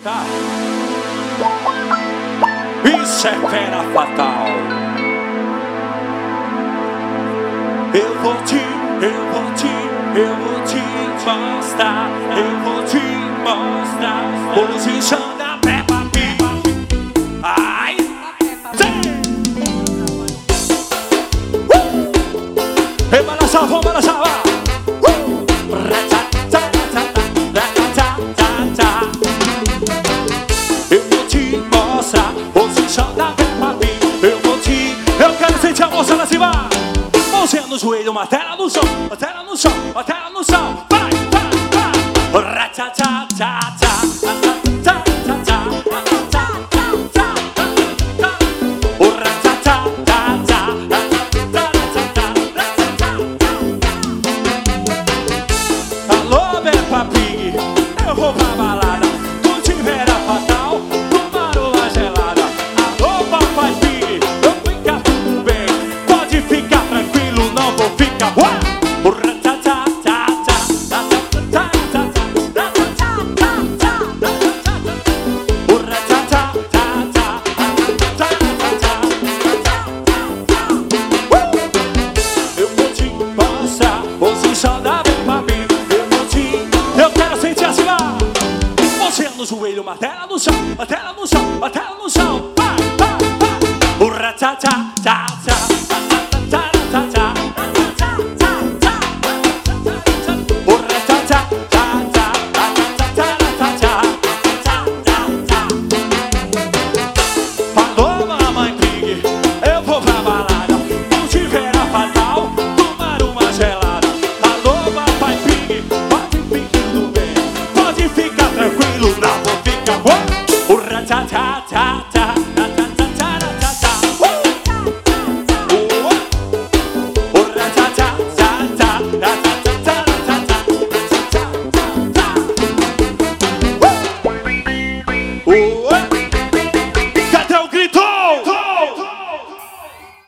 Tá. Isso é fera fatal. Eu vou te mostrar. Eu vou te mostrar. Posição da Peppa Pig. Ai, balança, vamos balançar. Eu vou te mostrar. Posição da Peppa Pig. Eu quero sentir a moça lá cima. Mãozinha no joelho, uma tela no chão, uma tela no chão, uma tela no chão. Vai, vai, vai. Alô, Peppa Pig, eu vou pra balada. Curtir Fera Fatal, tomar uma gelada. Alô, Papai Pig, eu fica tudo bem. Pode ficar tranquilo, não vou ficar. Eu vou te mostrar, posição da Peppa Pig. Eu quero sentir acima. Você no joelho, uma tela no chão, uma tela no chão, uma tela no chão. Vai, vai, vai. Falou, Mamãe Pig, eu vou pra balada. Curtir Fera Fatal, tomar uma gelada. Alô, Papai Pig, pode ficar tudo bem. Pode ficar tranquilo, não vou ficar bom.